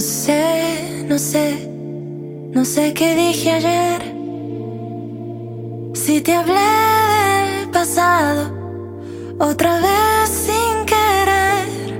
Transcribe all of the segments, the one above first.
sé, no sé qué dije ayer. Si te hablé del pasado otra vez sin querer.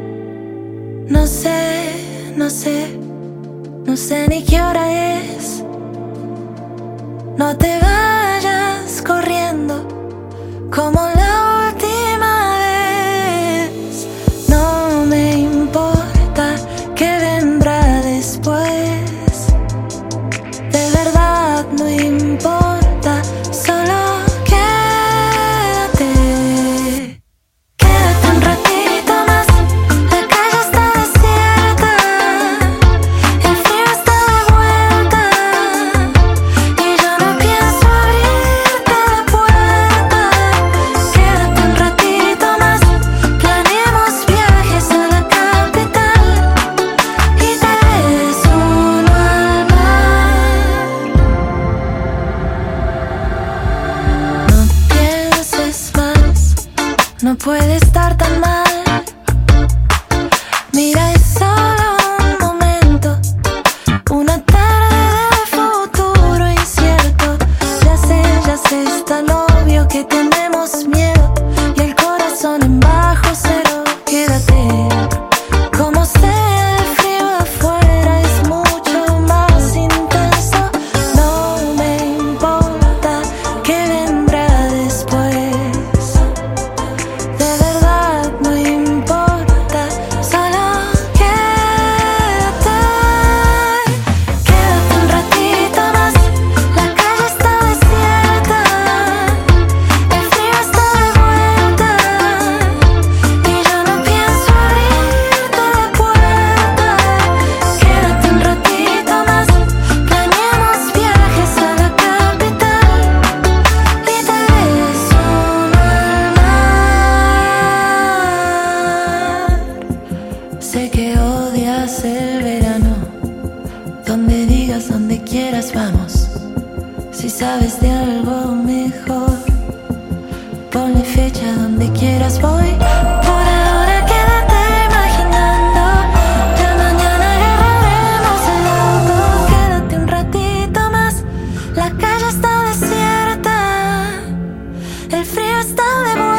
No sé ni qué hora es. No te vayas corriendo como la última vez. No me importa qué vendrá después. De verdad no importa, solo quédate. Quédate un ratito más, la calle está desierta, el frío está de vuelta y yo no pienso abrirte la puerta. Quédate un ratito más, planeemos viajes a la capital y tal vez uno al mar. No pienses más, no puede estar tan mal. Mira, es solo un momento, una tarde de futuro incierto. Ya sé, es tan obvio que tenemos miedo y el corazón en bajo cero. Quédate, como sea el frío afuera es mucho más intenso. No me importa qué vendrá después. De verdad no importa, solo quédate. Quédate un ratito más, la calle está desierta, el frío está de vuelta y yo no pienso abrirte la puerta. Quédate un ratito más, planeemos viajes a la capital y tal vez uno al mar. Sé que odias el verano, donde digas, donde quieras vamos. Si sabes de algo mejor, ponle fecha donde quieras voy. Por ahora quédate imaginando, ya mañana agarraremos el auto. Quédate un ratito más, la calle está desierta, el frío está de vuelta